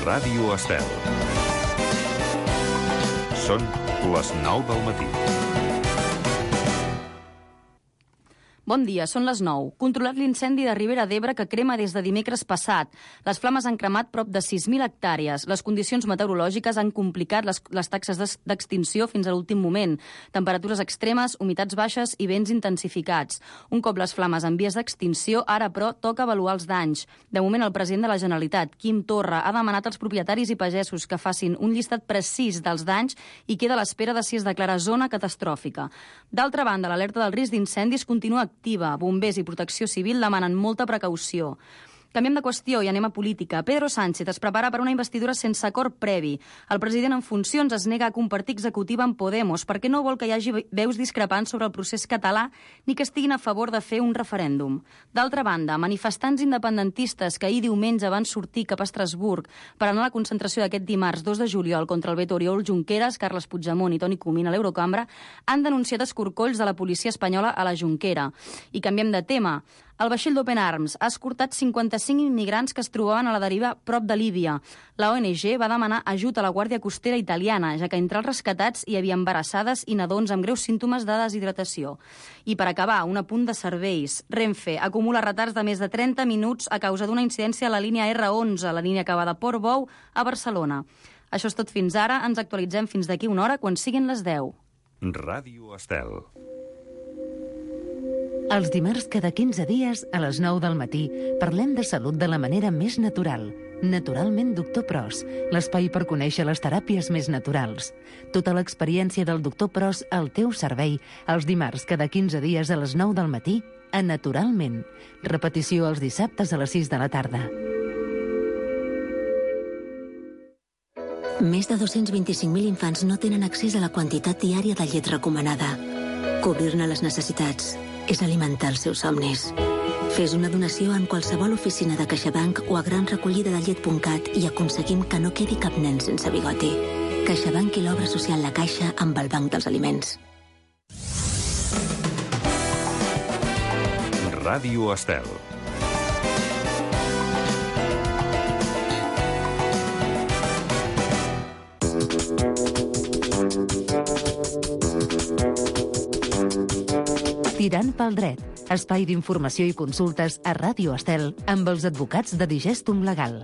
Ràdio Estel. Són les 9 del matí. Bon dia, són les 9. Controlat l'incendi de Ribera d'Ebre que crema des de dimecres passat. Les flames han cremat prop de 6.000 hectàrees. Les condicions meteorològiques han complicat les taxes d'extinció fins a l'últim moment. Temperatures extremes, humitats baixes i vents intensificats. Un cop les flames en vies d'extinció, ara, però, toca avaluar els danys. De moment, el president de la Generalitat, Quim Torra, ha demanat als propietaris i pagesos que facin un llistat precís dels danys i queda a l'espera de si es declara zona catastròfica. D'altra banda, l'alerta del risc d'incendis continua activa. Bombers i Protecció Civil demanen molta precaució. Canviem de qüestió i anem a política. Pedro Sánchez es prepara per una investidura sense acord previ. El president en funcions es nega a compartir executiva amb Podemos perquè no vol que hi hagi veus discrepants sobre el procés català ni que estiguin a favor de fer un referèndum. D'altra banda, manifestants independentistes que ahir diumenge van sortir cap a Estrasburg per anar a la concentració d'aquest dimarts 2 de juliol contra el veto Oriol Junqueras, Carles Puigdemont i Toni Comín a l'Eurocambra han denunciat escorcolls de la policia espanyola a la Jonquera. I canviem de tema. El vaixell d'Open Arms ha escortat 55 immigrants que es trobaven a la deriva prop de Líbia. La ONG va demanar ajut a la Guàrdia Costera italiana, ja que entre els rescatats hi havia embarassades i nadons amb greus símptomes de deshidratació. I per acabar, un apunt de serveis. Renfe acumula retards de més de 30 minuts a causa d'una incidència a la línia R11, la línia que va de Portbou a Barcelona. Això és tot fins ara. Ens actualitzem fins d'aquí una hora quan siguin les 10. Ràdio Estel. Els dimarts cada 15 dies, a les 9 del matí, parlem de salut de la manera més natural. Naturalment Doctor Pros, l'espai per conèixer les teràpies més naturals. Tota l'experiència del Doctor Pros al teu servei, els dimarts cada 15 dies a les 9 del matí, a Naturalment. Repetició els dissabtes a les 6 de la tarda. Més de 225.000 infants no tenen accés a la quantitat diària de llet recomanada. Cobrir-ne les necessitats és alimentar els seus somnis. Fes una donació en qualsevol oficina de CaixaBank o a granrecollidadellet.cat i aconseguim que no quedi cap nen sense bigoti. CaixaBank i l'obra social La Caixa amb el Banc dels Aliments. Ràdio Estel. Tirant pel dret, espai d'informació i consultes a Ràdio Estel amb els advocats de Digestum Legal.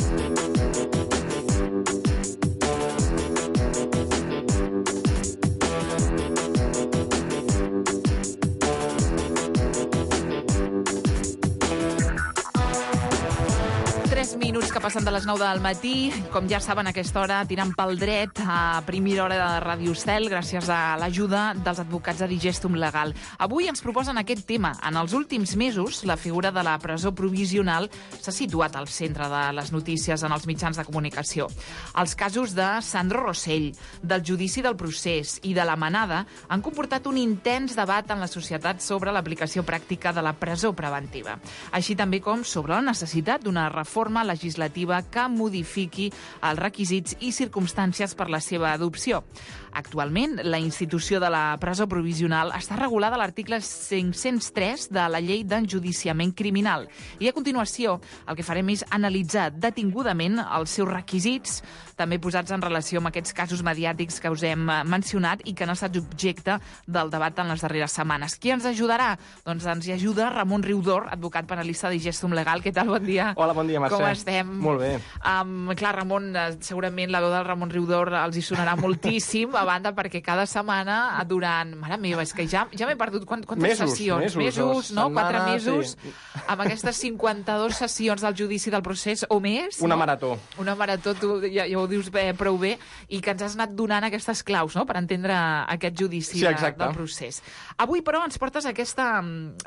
Minuts que passen de les 9 del matí. Com ja saben, a aquesta hora tirant pel dret a primera hora de Ràdio Estel gràcies a l'ajuda dels advocats de Digestum Legal. Avui ens proposen aquest tema. En els últims mesos, la figura de la presó provisional s'ha situat al centre de les notícies en els mitjans de comunicació. Els casos de Sandro Rosell, del judici del procés i de la manada han comportat un intens debat en la societat sobre l'aplicació pràctica de la presó preventiva, així també com sobre la necessitat d'una reforma legislativa que modifiqui els requisits i circumstàncies per la seva adopció. Actualment, la institució de la presó provisional està regulada a l'article 503 de la Llei d'Enjudiciament Criminal. I a continuació, el que farem és analitzar detingudament els seus requisits, també posats en relació amb aquests casos mediàtics que us hem mencionat i que han estat objecte del debat en les darreres setmanes. Qui ens ajudarà? Doncs ens hi ajuda Ramon Riudor, advocat penalista de Digestum Legal. Què tal? Bon dia. Hola, bon dia, Mercè. Com estem? Molt bé. Clar, Ramon, segurament la veu del Ramon Riudor els hi sonarà moltíssim, a banda perquè cada setmana durant... Mare meva, és que ja m'he perdut quantes sessions? Mesos, no? 4 mesos, sí. Amb aquestes 52 sessions del judici del procés o més. Una marató. Una marató, tu ja ho dius prou bé, i que ens has anat donant aquestes claus, no?, per entendre aquest judici del procés. Avui, però, ens portes aquesta...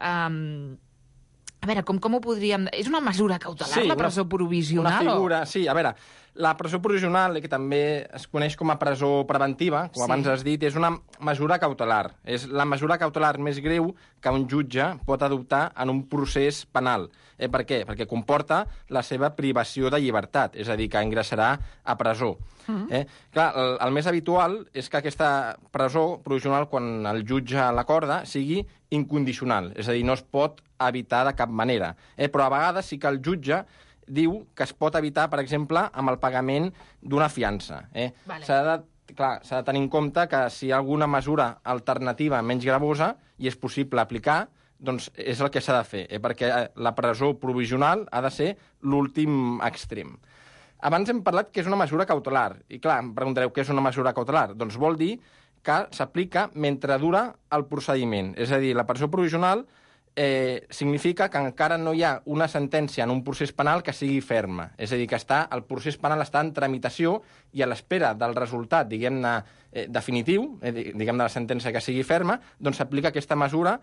A veure, com ho podríem... És una mesura cautelar, la presó provisional? Una figura, sí. A veure, la presó provisional, que també es coneix com a presó preventiva, com abans has dit, és una mesura cautelar. És la mesura cautelar més greu que un jutge pot adoptar en un procés penal. Per què? Perquè comporta la seva privació de llibertat, és a dir, que ingressarà a presó. Clar, el més habitual és que aquesta presó provisional, quan el jutge l'acorda, sigui incondicional, és a dir, no es pot evitar de cap manera. Però a vegades sí que el jutge diu que es pot evitar, per exemple, amb el pagament d'una fiança. Vale. S'ha de tenir en compte que si hi ha alguna mesura alternativa menys gravosa i és possible aplicar, doncs és el que s'ha de fer, perquè la presó provisional ha de ser l'últim extrem. Abans hem parlat que és una mesura cautelar. I clar, em preguntareu què és una mesura cautelar. Doncs vol dir que s'aplica mentre dura el procediment. És a dir, la presó provisional significa que encara no hi ha una sentència en un procés penal que sigui ferma. És a dir, que el procés penal està en tramitació i a l'espera del resultat, diguem-ne, definitiu, diguem-ne, la sentència que sigui ferma, doncs s'aplica aquesta mesura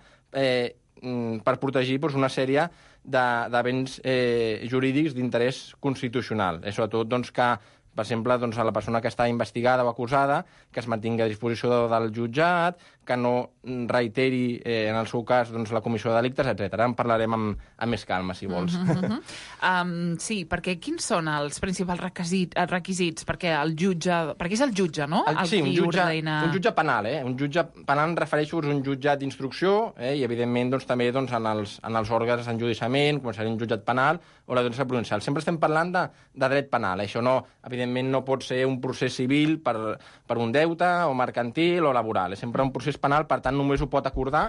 per protegir una sèrie de béns jurídics d'interès constitucional. Sobretot que, per exemple, a la persona que està investigada o acusada, que es mantingui a disposició del jutjat, que no reiteri, en el seu cas, la comissió de delictes, etc. En parlarem amb més calma, si vols. Sí, perquè quins són els principals requisits? Perquè és el jutge, no? Sí, un jutge penal. Un jutge penal em refereixo a un jutjat d'instrucció i, evidentment, també en els òrgans d'enjudiciament, com seria un jutjat penal o l'audiència provincial. Sempre estem parlant de dret penal. Això no, evidentment, no pot ser un procés civil per un deute o mercantil o laboral. És sempre un procés penal, per tant, només ho pot acordar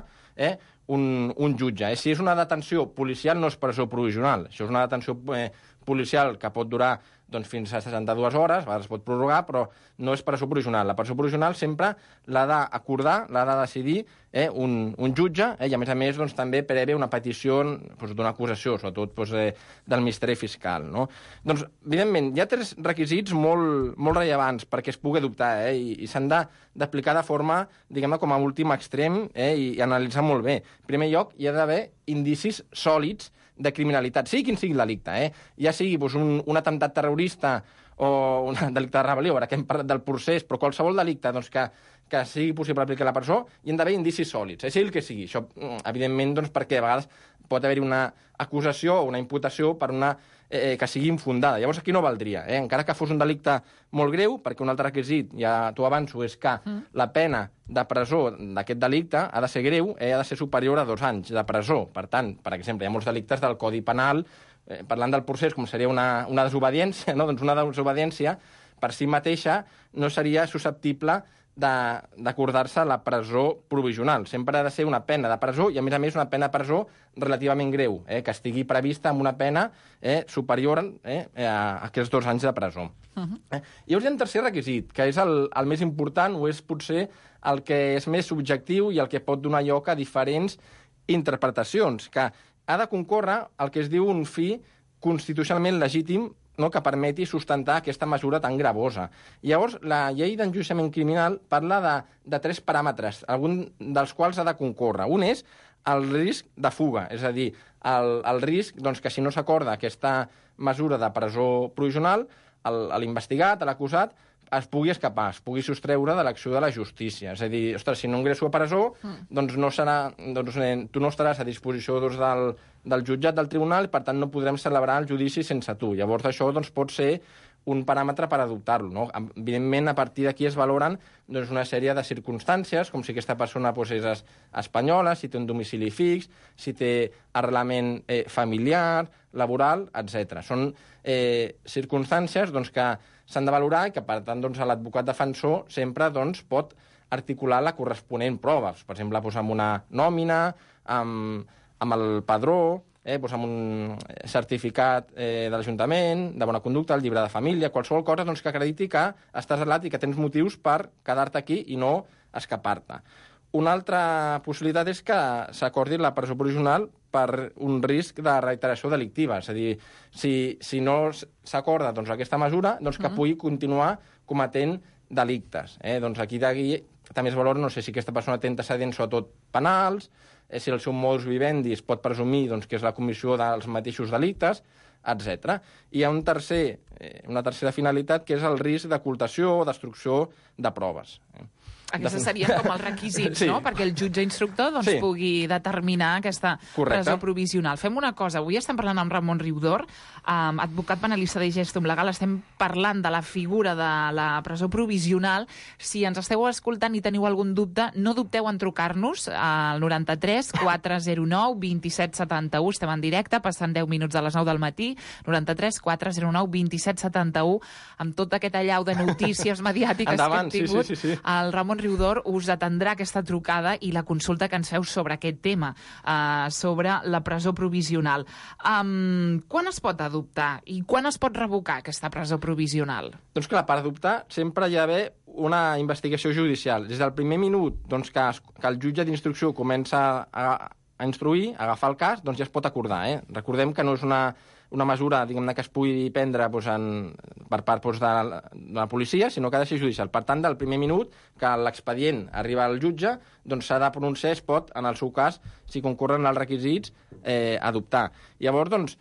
un jutge. Si és una detenció policial, no és presó provisional. Això és una detenció policial que pot durar fins a 62 hores, a vegades es pot prorrogar, però no és presó provisional. La presó provisional sempre l'ha d'acordar, l'ha de decidir un jutge, i a més també prevé una petició d'una acusació, sobretot del Ministeri Fiscal. No? Doncs, evidentment, hi ha 3 requisits molt rellevants perquè es pugui adoptar i s'han d'aplicar de forma, diguem-ne, com a últim extrem i analitzar molt bé. En primer lloc, hi ha d'haver indicis sòlids de criminalitat, sigui quin sigui el delicte, ja sigui un atemptat terrorista o un delicte de rebel·lió, ara que hem parlat del procés, però qualsevol delicte que sigui possible aplicar a la presó, hi han d'haver indicis sòlids, sigui el que sigui. Això, evidentment, perquè a vegades pot haver-hi una acusació o una imputació per una que sigui infundada. Llavors, aquí no valdria. Encara que fos un delicte molt greu, perquè un altre requisit, ja t'ho avanço, és que la pena de presó d'aquest delicte ha de ser greu, ha de ser superior a 2 anys de presó. Per tant, per exemple, hi ha molts delictes del Codi Penal, parlant del procés, com seria una desobediència, no? Doncs una desobediència per si mateixa no seria susceptible d'acordar-se la presó provisional. Sempre ha de ser una pena de presó i, a més, una pena de presó relativament greu, que estigui prevista amb una pena superior a aquests 2 anys de presó. Llavors hi ha un tercer requisit, que és el més important o és potser el que és més subjectiu i el que pot donar lloc a diferents interpretacions, que ha de concórrer el que es diu un fi constitucionalment legítim que permeti sustentar aquesta mesura tan gravosa. Llavors, la llei d'enjudiciament criminal parla de 3 paràmetres, algun dels quals ha de concórrer. Un és el risc de fuga, és a dir, el risc que si no s'acorda aquesta mesura de presó provisional, l'investigat, l'acusat, es pugui escapar, es pugui sostreure de l'acció de la justícia. És a dir, ostres, si no ingresso a presó, doncs tu no estaràs a disposició del jutjat, del tribunal, i per tant no podrem celebrar el judici sense tu. Llavors això pot ser un paràmetre per adoptar-lo. No? Evidentment, a partir d'aquí es valoren una sèrie de circumstàncies, com si aquesta persona és espanyola, si té un domicili fix, si té arrelament familiar, laboral, etc. Són circumstàncies que s'han de valorar i que, per tant, l'advocat defensor sempre pot articular la corresponent prova. Per exemple, amb una nòmina, amb el padró, amb un certificat de l'Ajuntament, de bona conducta, el llibre de família, qualsevol cosa que acrediti que estàs arrelat i que tens motius per quedar-te aquí i no escapar-te. Una altra possibilitat és que s'acordi la presó provisional per un risc de reiteració delictiva. És a dir, si no s'acorda aquesta mesura, que pugui continuar cometent delictes. Aquí també es valora, no sé si aquesta persona té antecedents sobretot penals, si el seu modus vivendi es pot presumir que és la comissió dels mateixos delictes, etc. I hi ha una tercera finalitat, que és el risc d'ocultació o destrucció de proves. Aquests serien com els requisits, Sí. no? Perquè el jutge instructor doncs, Sí. pugui determinar aquesta Correcte. presó provisional. Fem una cosa, avui estem parlant amb Ramon Riudor, advocat penalista de Gestum Legal, estem parlant de la figura de la presó provisional. Si ens esteu escoltant i teniu algun dubte, no dubteu en trucar-nos al 93 409 27 71. Estem en directe, passant 10 minuts de les 9 del matí. 93 409 27 71, amb tot aquest allau de notícies mediàtiques Endavant, que hem tingut. sí. El Ramon Riudor us atendrà aquesta trucada i la consulta que ens feu sobre aquest tema, sobre la presó provisional. Quan es pot adoptar i quan es pot revocar aquesta presó provisional? Doncs clar, per adoptar sempre hi ha d'haver una investigació judicial. Des del primer minut doncs, que el jutge d'instrucció comença a instruir, a agafar el cas, doncs ja es pot acordar. Recordem que no és una mesura, diguem-ne, que es pugui prendre doncs, per part doncs, de la policia, sinó que ha de ser judicial. Per tant, del primer minut que l'expedient arriba al jutge, doncs s'ha de pronunciar, es pot, en el seu cas, si concorren els requisits, adoptar. Llavors, doncs,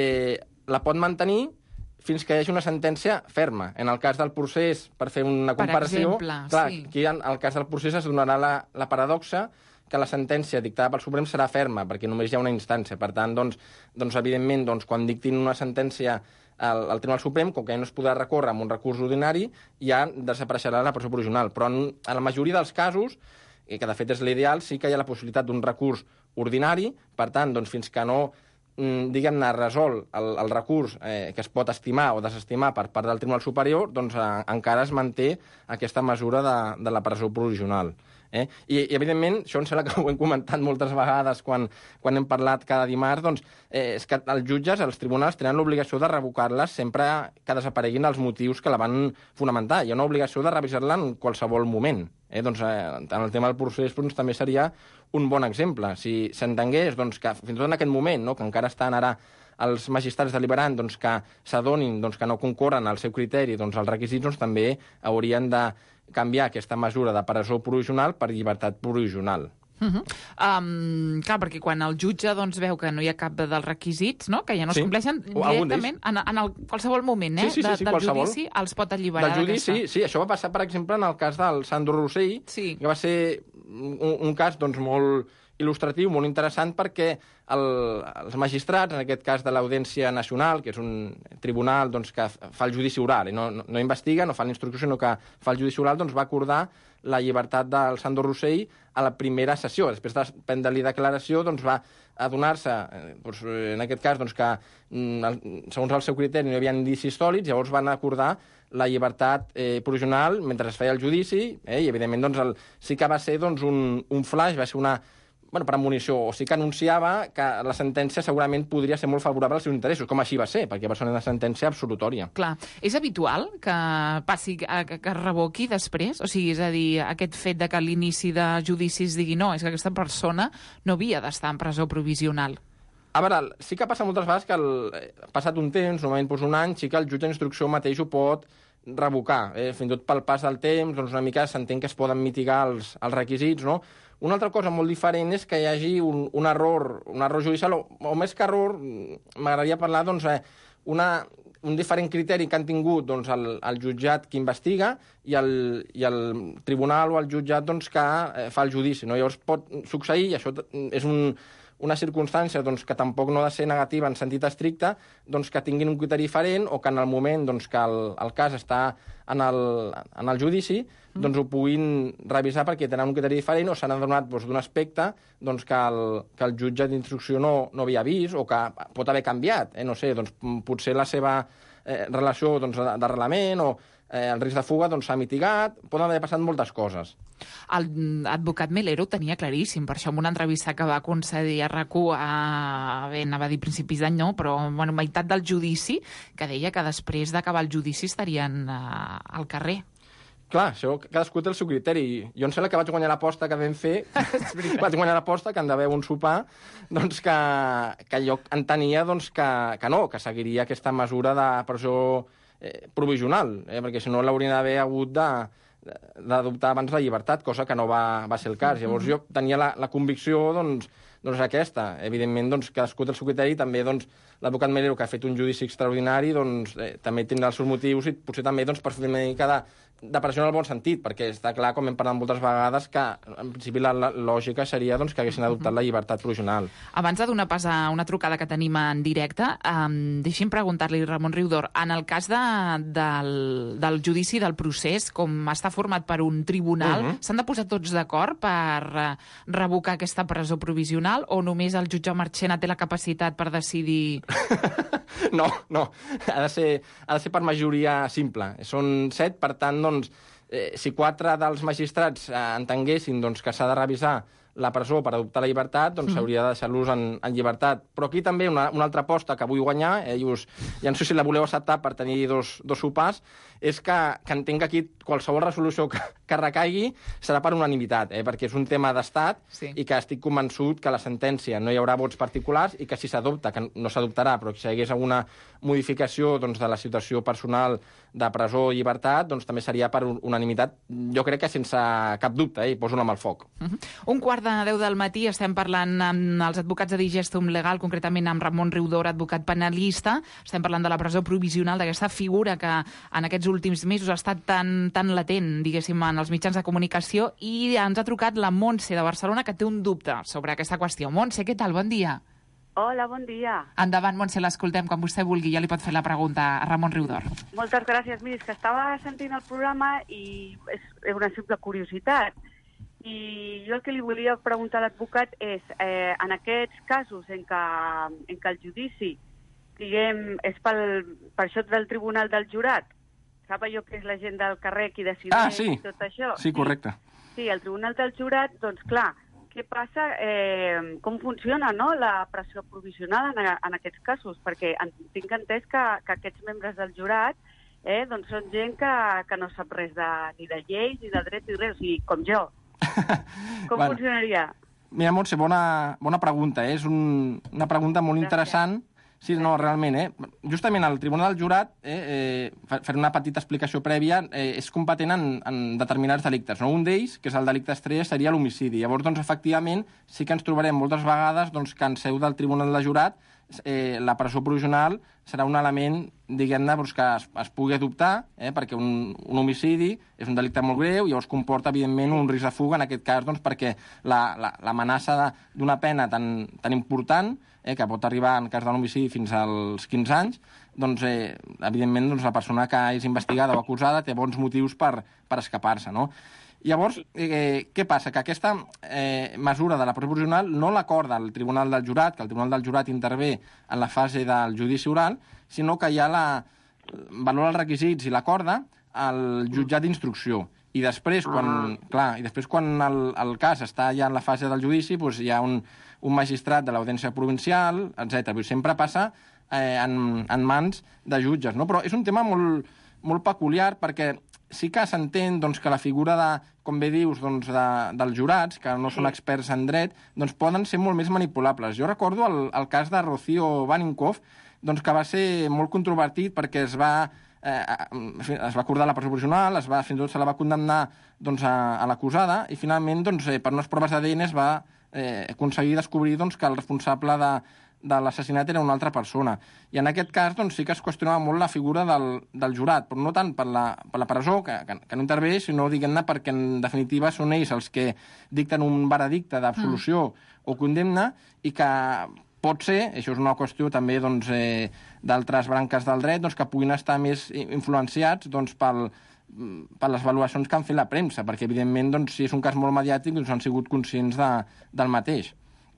la pot mantenir fins que hi hagi una sentència ferma. En el cas del procés, per fer una comparació... Per exemple, clar, sí. aquí en el cas del procés es donarà la paradoxa que la sentència dictada pel Suprem serà ferma, perquè només hi ha una instància. Per tant, doncs evidentment, quan dictin una sentència al Tribunal Suprem, com que ja no es podrà recórrer amb un recurs ordinari, ja desapareixerà la presó provisional. Però en la majoria dels casos, que de fet és l'ideal, sí que hi ha la possibilitat d'un recurs ordinari. Per tant, doncs, fins que no diguem-ne, resol el recurs que es pot estimar o desestimar per part del Tribunal Superior, doncs encara es manté aquesta mesura de la presó provisional. I, evidentment, això em sembla que ho hem comentat moltes vegades quan hem parlat cada dimarts, doncs, és que els jutges, els tribunals, tenen l'obligació de revocar-les sempre que desapareguin els motius que la van fonamentar. Hi ha una obligació de revisar-la en qualsevol moment. Doncs, en el tema del procés doncs, també seria un bon exemple. Si s'entengués doncs, que fins i tot en aquest moment, no, que encara estan ara els magistrats deliberant doncs, que s'adonin doncs, que no concorren al seu criteri doncs, els requisits, doncs, també haurien de canviar aquesta mesura de presó provisional per llibertat provisional. Clar, perquè quan el jutge doncs, veu que no hi ha cap dels requisits, no? Que ja no es compleixen, algun directament, en qualsevol moment Sí, del qualsevol. judici, els pot alliberar Del judici, sí. Això va passar, per exemple, en el cas del Sandro Rossell, que va ser un cas doncs, molt il·lustratiu, molt interessant, perquè els magistrats, en aquest cas de l'Audiència Nacional, que és un tribunal doncs, que fa el judici oral, i no investiga, no fa l'instrucció, sinó que fa el judici oral, doncs va acordar la llibertat del Sandro Rossell a la primera sessió. Després de prendre-li declaració, doncs va adonar-se, doncs, en aquest cas, doncs, que segons el seu criteri no hi havia indicis sòlids, llavors van acordar la llibertat provisional mentre es feia el judici, i evidentment doncs, sí que va ser doncs, un flash, va ser una premonició, o sí que anunciava que la sentència segurament podria ser molt favorable als seus interessos, com així va ser, perquè va ser una sentència absolutòria. Clar. És habitual que passi, que es revoqui després? O sigui, és a dir, aquest fet de que a l'inici de judicis digui no, és que aquesta persona no havia d'estar en presó provisional. A veure, sí que passa moltes vegades que passat un temps, normalment doncs un any, sí que el jutge d'instrucció mateix ho pot revocar. Fins i tot pel pas del temps, doncs una mica s'entén que es poden mitigar els requisits, no? Una altra cosa molt diferent és que hi hagi un error judicial, o més que error, m'agradaria parlar doncs, un diferent criteri que han tingut doncs, el jutjat que investiga i el tribunal o el jutjat doncs, que fa el judici. No? Llavors pot succeir, i això és una circumstància doncs, que tampoc no ha de ser negativa en sentit estricte, doncs, que tinguin un criteri diferent o que en el moment doncs, que el cas està en el judici doncs, ho puguin revisar perquè tenen un criteri diferent o s'han adonat doncs, d'un aspecte doncs, que el jutge d'instrucció no havia vist o que pot haver canviat. No sé, doncs, potser la seva relació doncs, d'arrelament o el risc de fuga doncs, s'ha mitigat, poden haver passat moltes coses. L'advocat Melero ho tenia claríssim, per això en una entrevista que va concedir a RAC1 anava a dir principis d'any, no, però meitat del judici, que deia que després d'acabar el judici estarien al carrer. Clar, això cadascú té el seu criteri. Jo em sembla que vaig guanyar l'aposta que vam fer, vaig guanyar l'aposta que en d'haver un sopar, doncs que jo entenia doncs, que no, que seguiria aquesta mesura de presó provisional, perquè si no l'haurien d'haver hagut d'adoptar abans la llibertat, cosa que no va ser el cas. Llavors jo tenia la convicció doncs aquesta. Evidentment, doncs, cadascú té el seu criteri, també doncs, l'advocat Melero, que ha fet un judici extraordinari, doncs, també tindrà els seus motius i potser també doncs, per fer una mica de pressió en el bon sentit, perquè està clar, com hem parlat moltes vegades, que en principi la lògica seria doncs, que haguessin adoptat la llibertat provisional. Abans de donar pas a una trucada que tenim en directe, deixi'm preguntar-li, Ramon Riudor, en el cas del judici, del procés, com està format per un tribunal, s'han de posar tots d'acord per revocar aquesta presó provisional o només el jutge Marchena té la capacitat per decidir... No. Ha de ser per majoria simple. Són 7, per tant, doncs, si 4 dels magistrats entenguessin doncs, que s'ha de revisar la presó per adoptar la llibertat, doncs s'hauria de deixar-los en llibertat. Però aquí també una altra aposta que vull guanyar, ja no sé si la voleu acceptar per tenir dos sopars, és que entenc que aquí qualsevol resolució que recaigui serà per unanimitat, perquè és un tema d'estat i que estic convençut que la sentència no hi haurà vots particulars i que si s'adopta, que no s'adoptarà, però que si hi hagués alguna modificació doncs, de la situació personal de presó o llibertat, doncs també seria per unanimitat, jo crec que sense cap dubte, i poso la mà al foc. 1:45 del matí estem parlant amb els advocats de Digestum Legal, concretament amb Ramon Riudor, advocat penalista. Estem parlant de la presó provisional, d'aquesta figura que en aquests últims mesos ha estat tan latent, diguéssim, en els mitjans de comunicació, i ens ha trucat la Montse de Barcelona, que té un dubte sobre aquesta qüestió. Montse, què tal? Bon dia. Hola, bon dia. Endavant, Montse, l'escoltem quan vostè vulgui. Ja li pot fer la pregunta a Ramon Riudor. Moltes gràcies. Miri, és que estava sentint el programa i és una simple curiositat. I jo el que li volia preguntar a l'advocat és, en aquests casos en què el judici, diguem, és per això del tribunal del jurat, sap allò que és la gent del carrer qui decideix i tot això? Sí, correcte. Sí, el tribunal del jurat, doncs clar, què passa, com funciona la pressió provisional en aquests casos? Perquè tinc entès que aquests membres del jurat doncs són gent que no sap res ni de lleis, ni de dret, ni res, o sigui, com jo. Com funcionaria? Mira, Montse, bona pregunta. És una pregunta molt interessant. Sí, no, realment, Justament el Tribunal del Jurat, fer una petita explicació prèvia, és competent en determinats delictes. Un d'ells, que és el delicte estrella, seria l'homicidi. Llavors, doncs, efectivament, sí que ens trobarem moltes vegades que en seu del Tribunal del Jurat la presó provisional serà un element, diguem-ne, que es pugui adoptar, perquè un homicidi és un delicte molt greu i llavors comporta, evidentment, un risc de fuga, en aquest cas, doncs, perquè l'amenaça d'una pena tan important, que pot arribar, en cas d'un homicidi, fins als 15 anys, doncs, evidentment, la persona que és investigada o acusada té bons motius per escapar-se, no? Llavors, què passa? Que aquesta mesura de la presó provisional no l'acorda el Tribunal del Jurat, que el Tribunal del Jurat intervé en la fase del judici oral, sinó que ja valora els requisits i l'acorda al jutjat d'instrucció. I després, quan el cas està ja en la fase del judici, doncs hi ha un magistrat de l'Audiència Provincial, etc. Sempre passa en mans de jutges, no? Però és un tema molt peculiar perquè sí que s'entén que la figura com bé dius, dels jurats, que no són experts en dret, poden ser molt més manipulables. Jo recordo el cas de Rocío Baninkoff, que va ser molt controvertit perquè es va acordar la presó provisional, fins i tot se la va condemnar a l'acusada, i finalment, per unes proves d'ADN es va aconseguir descobrir que el responsable de l'assassinat era una altra persona. I en aquest cas sí que es qüestionava molt la figura del jurat, però no tant per la presó, que no intervé, sinó, diguem-ne, perquè en definitiva són ells els que dicten un veredicte d'absolució o condemna, i que pot ser, això és una qüestió també d'altres branques del dret, que puguin estar més influenciats per les valoracions que han fet la premsa, perquè evidentment si és un cas molt mediàtic han sigut conscients del mateix.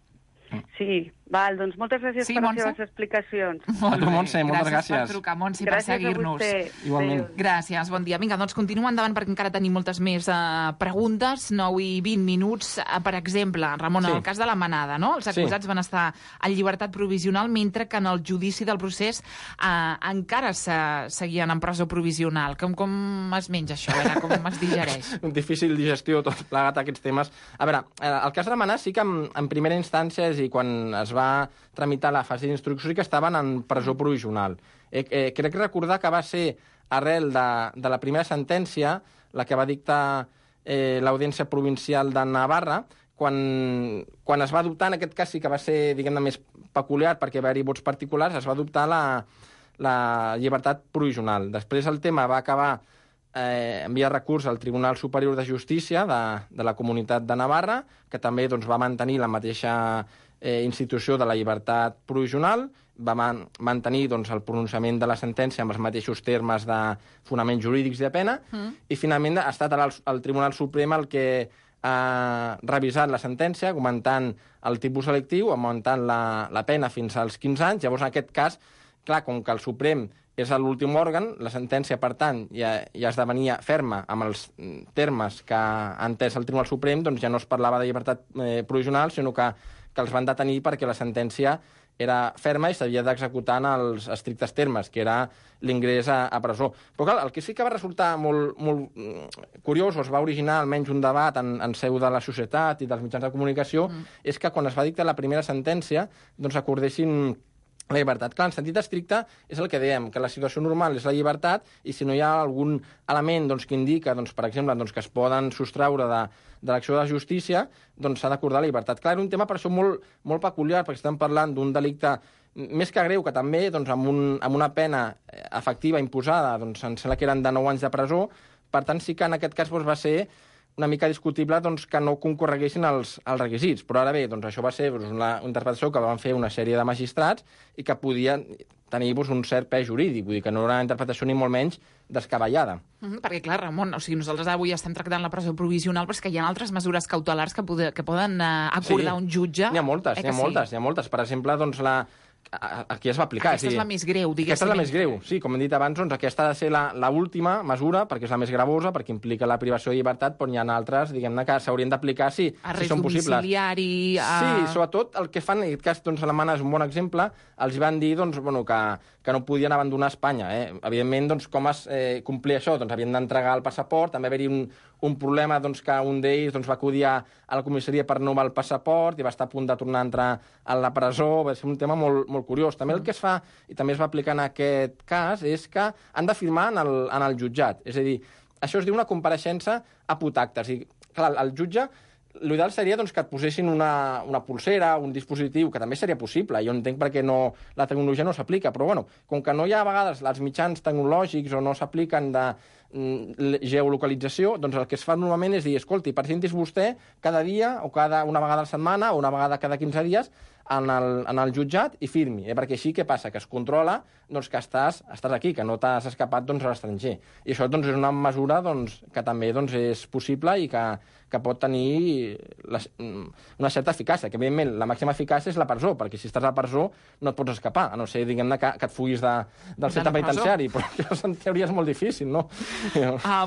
Sí, doncs moltes gràcies per les seves explicacions. A tu, Montse, moltes gràcies. Gràcies per trucar, Montse, per seguir-nos. Igualment. Gràcies, bon dia. Vinga, doncs continua endavant perquè encara tenim moltes més preguntes. 9 i 20 minuts. Per exemple, Ramon, en el cas de la Manada, no? Els acusats van estar en llibertat provisional, mentre que en el judici del procés encara seguien en presó provisional. Com es menja això? Com es digereix? Difícil digestió tot plegat aquests temes. A veure, el cas de la Manada sí que en primera instància i quan es va tramitar la fase d'instrucció sí que estaven en presó provisional. Crec recordar que va ser arrel de la primera sentència, la que va dictar l'Audiència Provincial de Navarra, quan es va adoptar, en aquest cas sí que va ser, diguem-ne, més peculiar perquè va haver-hi vots particulars, es va adoptar la llibertat provisional. Després el tema va acabar envia recurs al Tribunal Superior de Justícia de la Comunitat de Navarra, que també doncs, va mantenir la mateixa institució de la llibertat provisional, va mantenir doncs, el pronunciament de la sentència amb els mateixos termes de fonaments jurídics de pena, i finalment ha estat el Tribunal Suprem el que ha revisat la sentència, augmentant el tipus selectiu, augmentant la pena fins als 15 anys. Llavors, en aquest cas, clar, com que el Suprem és l'últim òrgan, la sentència, per tant, ja esdevenia ferma amb els termes que ha entès el Tribunal Suprem, doncs ja no es parlava de llibertat provisional, sinó que els van detenir perquè la sentència era ferma i s'havia d'executar en els estrictes termes, que era l'ingrés a presó. Però clar, el que sí que va resultar molt curiós, o es va originar almenys un debat en seu de la societat i dels mitjans de comunicació, és que quan es va dictar la primera sentència, doncs acordessin la llibertat. Clar, en sentit estricte és el que dèiem, que la situació normal és la llibertat i si no hi ha algun element doncs, que indica, doncs, per exemple, doncs, que es poden sostraure de l'acció de la justícia, doncs s'ha d'acordar la llibertat. Clar, era un tema per això molt peculiar, perquè estem parlant d'un delicte més que greu, que també doncs, amb una pena efectiva imposada, doncs, em sembla que eren de 9 anys de presó, per tant sí que en aquest cas doncs, va ser una mica discutible doncs, que no concorreguessin els requisits. Però ara bé, doncs, això va ser doncs, una interpretació que van fer una sèrie de magistrats i que podien tenir doncs, un cert pes jurídic, vull dir que no era una interpretació ni molt menys descabellada. Perquè, clar, Ramon, o sigui, nosaltres avui estem tractant la presó provisional, però és que hi ha altres mesures cautelars que poden acordar un jutge. N'hi ha moltes. Per exemple, doncs, aquí es va aplicar. Aquesta és la més greu, diguéssim. Aquesta és la més greu, sí. Com hem dit abans, doncs, aquesta ha de ser l'última mesura, perquè és la més gravosa, perquè implica la privació de llibertat, però n'hi ha altres, diguem-ne, que s'haurien d'aplicar si són possibles. Domiciliari... Sí, sobretot el que fan, en aquest cas, doncs, Alemanya és un bon exemple, els van dir doncs, bueno, que no podien abandonar Espanya. Evidentment, doncs, com es complia això? Doncs havien d'entregar el passaport, també haver-hi un problema doncs, que un d'ells doncs, va acudir a la comissaria per renovar el passaport i va estar a punt de tornar a entrar a la presó. Va ser un tema molt curiós. També el que es fa, i també es va aplicar en aquest cas, és que han de firmar en el jutjat. És a dir, això es diu una compareixença a putactes. I, clar, el jutge, l'ideal seria doncs, que et posessin una pulsera, un dispositiu, que també seria possible. Jo entenc perquè la tecnologia no s'aplica, però bueno, com que no hi ha a vegades els mitjans tecnològics o no s'apliquen de geolocalització, doncs el que es fa normalment és dir, escolti, presentis vostè cada dia o una vegada a la setmana o una vegada cada 15 dies en el jutjat i firmi, perquè així què passa? Que es controla doncs, que estàs aquí, que no t'has escapat doncs, a l'estranger. I això doncs, és una mesura doncs, que també doncs, és possible i que pot tenir una certa eficàcia, que evidentment la màxima eficàcia és la presó, perquè si estàs a la presó no et pots escapar, a no ser diguem-ne que et fuguis del centre penitenciari, però això en teoria és molt difícil, no? Ja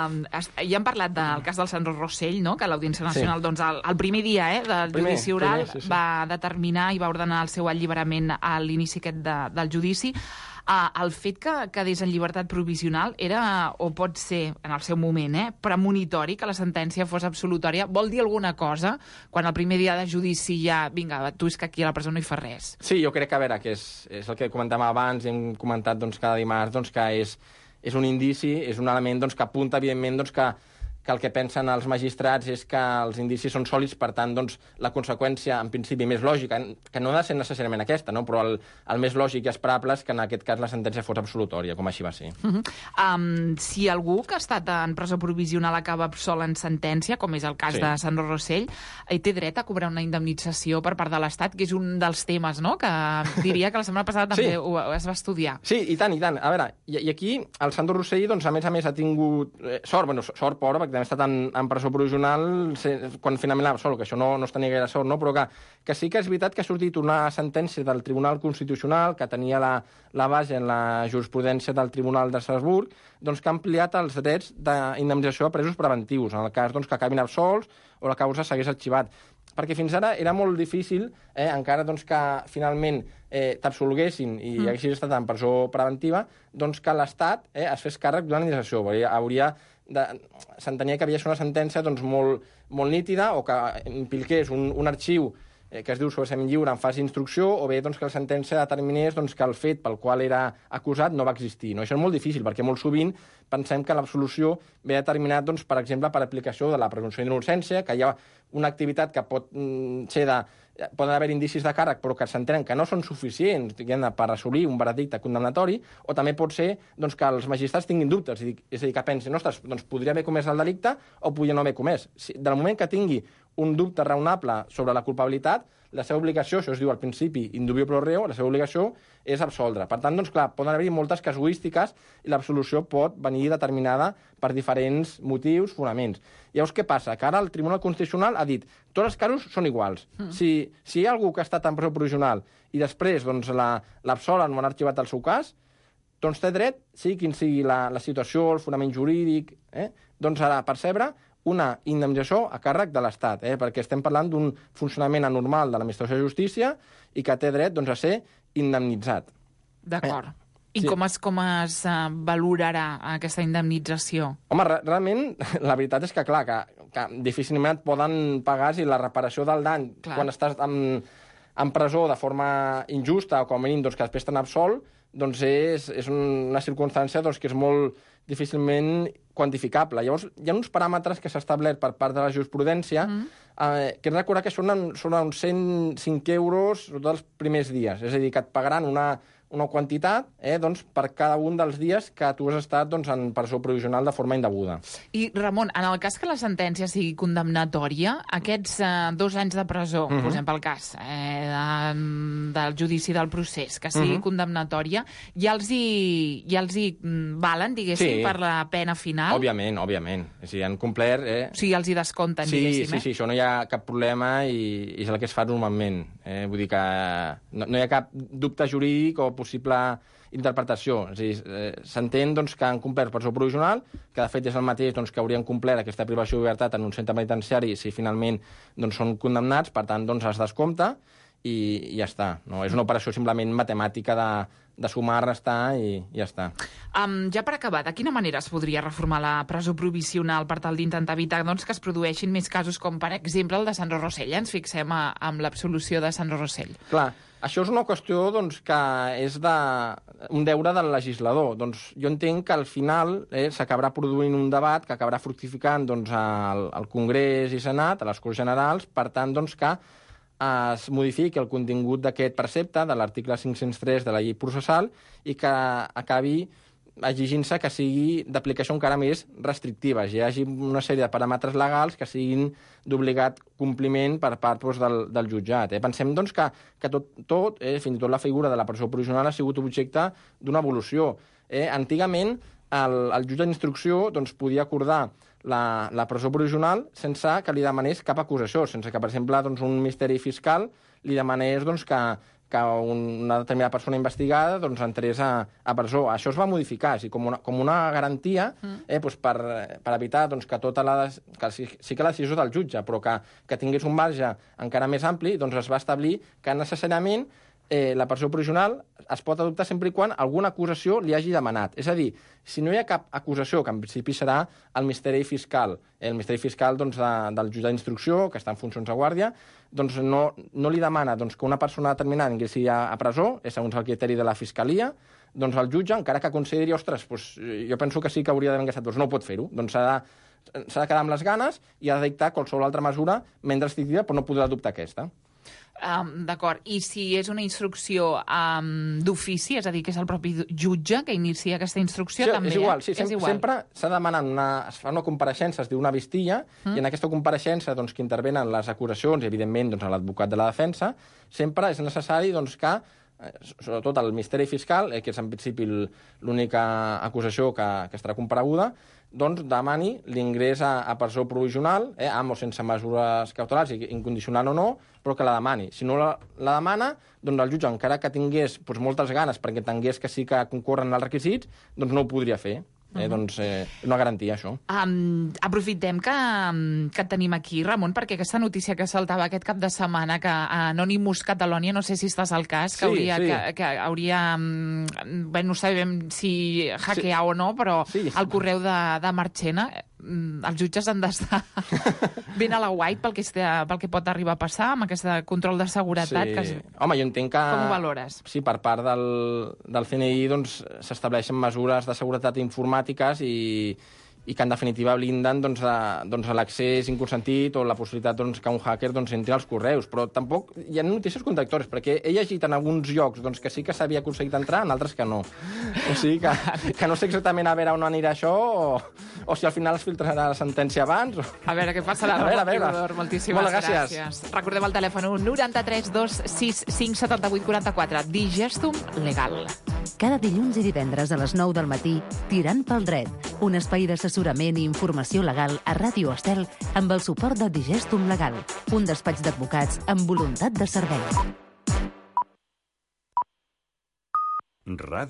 hem parlat del cas del Sandro Rossell, no? Que l'Audiència Nacional, sí. Doncs, el primer dia del judici oral sí. Va determinar i va ordenar el seu alliberament a l'inici aquest del judici. El fet que quedés en llibertat provisional era, o pot ser, en el seu moment, premonitori, que la sentència fos absolutòria. Vol dir alguna cosa quan el primer dia de judici ja, vinga, tu és que aquí a la presó no hi fa res? Sí, jo crec que, a veure, que és el que comentàvem abans i hem comentat doncs, cada dimarts, doncs, que és un indici, és un element doncs, que apunta, evidentment, doncs, que el que pensen els magistrats és que els indicis són sòlids, per tant, doncs, la conseqüència, en principi, més lògica, que no ha de ser necessàriament aquesta, no? Però el més lògic i esperable és que en aquest cas la sentència fos absolutòria, com així va ser. Si algú que ha estat en presó provisional acaba absolt en sentència, com és el cas de Sandro Rossell, té dret a cobrar una indemnització per part de l'Estat, que és un dels temes, no?, que diria que la setmana passada també es va estudiar. Sí, i tant. A veure, i aquí el Sandro Rossell, doncs, a més ha tingut sort, pobra, perquè també ha estat en presó provisional quan finalment l'absol, que això no es tenia gaire sort, no? Però que sí que és veritat que ha sortit una sentència del Tribunal Constitucional que tenia la base en la jurisprudència del Tribunal d'Estrasburg, doncs, que ha ampliat els drets d'indemnització a presos preventius, en el cas doncs, que acabin absolts o la causa s'hagués arxivat. Perquè fins ara era molt difícil, encara doncs, que finalment t'absolguessin i haguessis estat en presó preventiva, doncs que l'Estat es fes càrrec d'una indemnització. S'entenia que havia una sentència doncs, molt nítida o que impliqués un arxiu que es diu sobreseient lliure en fase d'instrucció, o bé doncs, que la sentència determinés doncs, que el fet pel qual era acusat no va existir. No? Això és molt difícil, perquè molt sovint pensem que l'absolució ve determinat, doncs, per exemple, per aplicació de la presumpció d'innocència, que hi ha una activitat que pot ser poden haver indicis de càrrec, però que s'entenen que no són suficients per assolir un veredicte condemnatori, o també pot ser doncs, que els magistrats tinguin dubtes, és a dir, que pensin, ostres, doncs podria haver comès el delicte o podria no haver comès. Del moment que tingui un dubte raonable sobre la culpabilitat, la seva obligació, això es diu al principi, indubio pro reo, la seva obligació és absoldre. Per tant, doncs, clar, poden haver-hi moltes casuístiques i l'absolució pot venir determinada per diferents motius, fonaments. Llavors, què passa? Que ara el Tribunal Constitucional ha dit tots els casos són iguals. Si hi ha algú que ha estat en presó provisional i després doncs, l'absolen o han arxivat el seu cas, doncs té dret, sigui quin sigui la situació, el fonament jurídic, doncs ha de percebre una indemnització a càrrec de l'Estat, perquè estem parlant d'un funcionament anormal de l'administració de justícia i que té dret doncs, a ser indemnitzat. D'acord. I Sí. com es valorarà aquesta indemnització? Home, realment, la veritat és que, clar, que difícilment et poden pagar si la reparació del dany, quan estàs en presó de forma injusta o com a mínim doncs, que després t'han absolt, doncs és una circumstància doncs, que és molt difícilment quantificable. Llavors, hi ha uns paràmetres que s'ha establert per part de la jurisprudència que hem de recordar que són uns 105 euros tots els primers dies. És a dir, que et pagaran una quantitat doncs, per cada un dels dies que tu has estat doncs, en presó provisional de forma indeguda. I, Ramon, en el cas que la sentència sigui condemnatòria, aquests 2 anys de presó, posem pel cas, del judici del procés, que sigui condemnatòria, ja els hi valen, diguéssim, per la pena final? Òbviament. Si han complert... O sigui, els hi descompten, diguéssim, Sí, això no hi ha cap problema i és el que es fa normalment. Vull dir que no hi ha cap dubte jurídic o possible interpretació. És a dir, s'entén doncs, que han complert presó provisional, que de fet és el mateix doncs, que haurien complert aquesta privació de llibertat en un centre penitenciari si finalment doncs, són condemnats, per tant doncs, es descompta i ja està. No? És una operació simplement matemàtica de sumar, restar i ja està. Ja per acabar, de quina manera es podria reformar la presó provisional per tal d'intentar evitar doncs, que es produeixin més casos com, per exemple, el de Sandro Rosell? Ens fixem amb l'absolució de Sandro Rosell. Clar, això és una qüestió doncs, que és un deure del legislador. Doncs, jo entenc que al final s'acabarà produint un debat que acabarà fructificant doncs, al Congrés i Senat, a les Corts Generals, per tant, doncs, que es modifiqui el contingut d'aquest precepte de l'article 503 de la llei processal i que acabi exigint-se que sigui d'aplicació encara més restrictiva. Hi hagi una sèrie de paràmetres legals que siguin d'obligat compliment per part doncs, del jutjat. Pensem doncs, que tot, fins i tot la figura de la presó provisional ha sigut objecte d'una evolució. Antigament, el jutge d'instrucció doncs, podia acordar la presó provisional sense que li demanés cap acusació, sense que, per exemple, doncs, un misteri fiscal li demanés doncs, que una determinada persona investigada doncs, entrés a presó. Això es va modificar, com una garantia doncs, per evitar doncs, que sí que la decisió del jutge, però que tingués un marge encara més ampli, doncs es va establir que necessàriament la presó provisional es pot adoptar sempre i quan alguna acusació li hagi demanat. És a dir, si no hi ha cap acusació, que en principi serà el misteri fiscal, doncs, del jutge d'instrucció, que està en funcions de guàrdia, doncs no li demana doncs, que una persona determinada ingressi a presó, segons el criteri de la Fiscalia, doncs el jutge, encara que consideri, ostres, doncs, jo penso que sí que hauria d'haver ingressat, doncs no pot fer-ho. Doncs s'ha de quedar amb les ganes i ha de dictar qualsevol altra mesura menys restrictiva, però no podrà adoptar aquesta. D'acord. I si és una instrucció d'ofici, és a dir, que és el propi jutge que inicia aquesta instrucció, sí, també? És igual, sí, sempre s'ha demanat es fa una compareixença, es diu una vistilla, i en aquesta compareixença doncs, que intervenen les acusacions i, evidentment, doncs, l'advocat de la defensa, sempre és necessari doncs, que sobretot el misteri fiscal, que és en principi l'única acusació que estarà compareguda, doncs demani l'ingrés a presó provisional, amb o sense mesures cautelars, incondicional o no, però que la demani. Si no la demana, doncs el jutge, encara que tingués doncs, moltes ganes perquè entengués que sí que concorren els requisits, doncs no ho podria fer. Doncs una garantia, això. Aprofitem que et tenim aquí, Ramon, perquè aquesta notícia que saltava aquest cap de setmana, que Anonymous Catalonia, no sé si estàs al cas, que hauria bé, no sabem si hackear o no, però el correu de Marchena, els jutges han d'estar ben a la guait pel que pot arribar a passar amb aquest control de seguretat. Home, jo entenc que... Com ho valores? Sí, per part del CNI doncs, s'estableixen mesures de seguretat informàtiques i i que en definitiva blinden l'accés inconsentit o la possibilitat que un hacker entri als correus. Però tampoc hi ha notícies contradictòries, perquè he llegit en alguns llocs que sí que s'havia aconseguit entrar, en altres que no. O sigui que no sé exactament a veure on anirà això o si al final es filtrarà la sentència abans. A veure què passarà. A veure. Moltíssimes gràcies. Recordem el telèfon 93 265 78 44. Digestum Legal. Cada dilluns i divendres a les 9 del matí, Tirant pel dret, un espai d'assessorament i informació legal a Ràdio Estel amb el suport de Digestum Legal, un despatx d'advocats amb voluntat de servei.